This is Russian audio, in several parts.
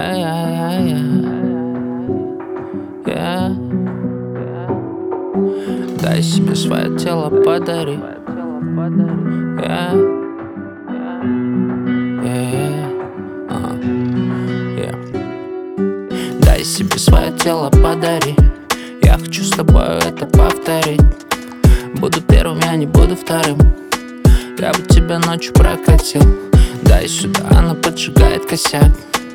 Дай себе свое тело, подари. Дай себе свое тело, подари. Я хочу с тобой это повторить. Буду первым, я не буду вторым. Я бы тебя ночью прокатил. Дай сюда, она поджигает косяк.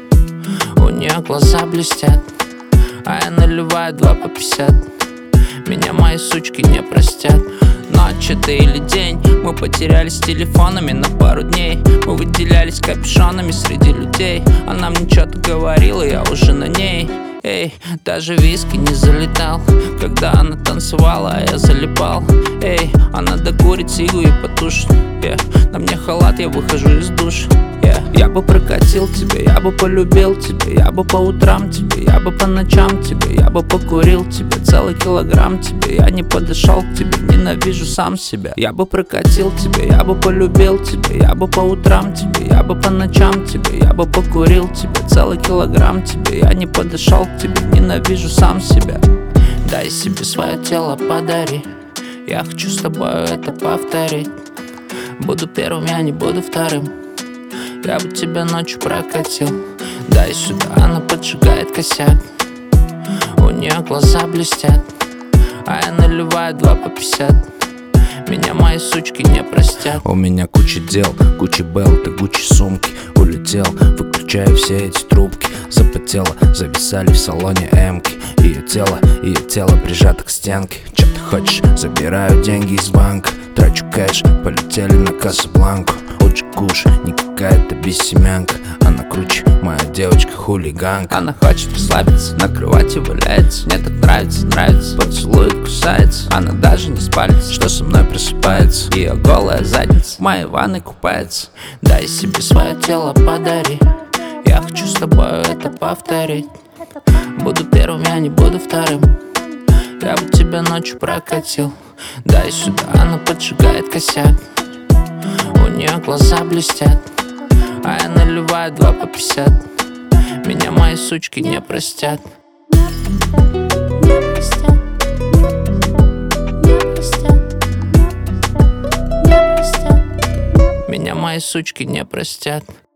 У нее глаза блестят, а я наливаю 2 по 50. Меня мои сучки не простят. Ночь это или день, мы потерялись телефонами на пару дней. Мы выделялись капюшонами среди людей. Она мне что-то говорила, я уже на ней. Эй, даже виски не залетал, когда она танцевала, а я залипал. Эй, она докурит сигу и потушит. На мне халат, я выхожу из душа. Я бы прокатил тебя, я бы полюбил тебя. Я бы по утрам тебе, я бы по ночам тебе. Я бы покурил тебе целый килограмм тебе. Я не подошел к тебе, ненавижу сам себя. Я бы прокатил тебя, я бы полюбил тебя. Я бы по утрам тебе, я бы по ночам тебе. Я бы покурил тебе целый килограмм тебе. Я не подошел к тебе, ненавижу сам себя. Дай себе свое тело, подари. Я хочу с тобой это повторить. Буду первым, я не буду вторым. Я бы тебя ночью прокатил. Дай сюда, она поджигает косяк. У нее глаза блестят, а я наливаю 2 по 50. Меня мои сучки не простят. У меня куча дел, Гуччи белт и Гуччи сумки. Улетел, выключая все эти трубки. Запотело, зависали в салоне эмки. Ее тело прижато к стенке. Че ты хочешь? Забираю деньги из банка. Трачу кэш, полетели на Касабланку. Лучше куш, не какая-то бессемянка. Она круче, моя девочка хулиганка. Она хочет расслабиться, на кровати валяется. Мне так нравится, поцелует, кусается. Она даже не спалится, что со мной просыпается. Ее голая задница в моей ванной купается. Дай себе свое тело, подари. Я хочу с тобой это повторить. Буду первым, я не буду вторым. Я бы тебя ночью прокатил. Дай сюда, она поджигает косяк. У нее глаза блестят, а я наливаю 2 по 50. Меня мои сучки не простят. Меня мои сучки не простят.